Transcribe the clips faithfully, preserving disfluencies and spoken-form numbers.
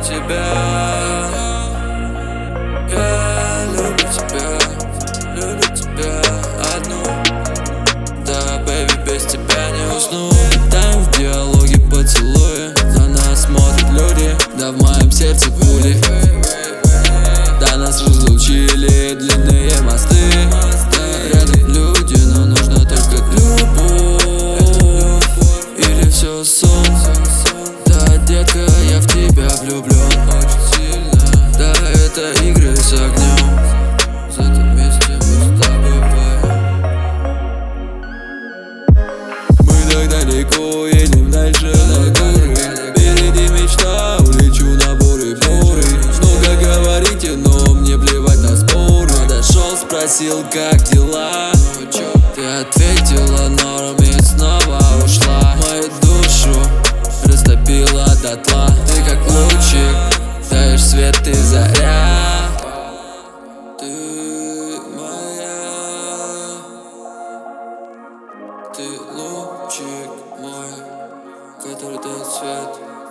тебя, я люблю тебя, люблю тебя одну. Да, бэйби, без тебя не усну. Там в диалоге поцелуи, на нас смотрят люди, да в моем сердце пули. Да, нас разлучили длинные мосты. Да, рядом люди, но нужна только любовь. Или все сон. Да, детка, я в тебя влюблен очень сильно. Да, это игры с огнем. За это вместе мы с тобой поем. Мы так далеко, едем дальше на горы. Впереди мечта, улечу на буры-буры. Много говорите, но мне плевать на споры. Подошел, спросил, как дела. Ты ответила норм и снова ушла. Мою душу растопила дотла. Ты как лучик, даешь свет, ты заря. Ты моя, ты лучик мой, который дает свет.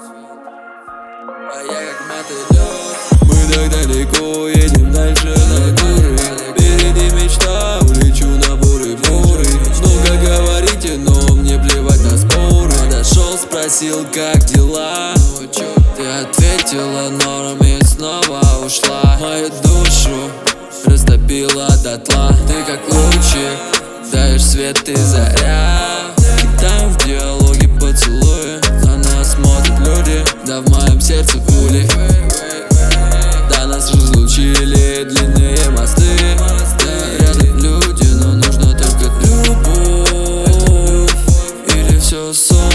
А я как мотылёк. Мы так далеко, едем дальше на горы. Впереди мечта, улечу на буры-буры. Много говорите, но мне плевать на споры. Подошел, спросил, как дела. Ты ответила норм и снова ушла. Мою душу растопила дотла. Ты как лучик, даешь свет, ты заря. И там в диалоге поцелуи, на нас смотрят люди, да в моем сердце пули. Да, нас разлучили длинные мосты. Да, рядом люди, но нужна только любовь. Или все сон.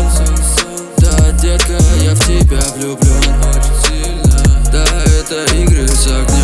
Да, детка, я в тебя влюблен очень сильно. Да, это игры с огнем.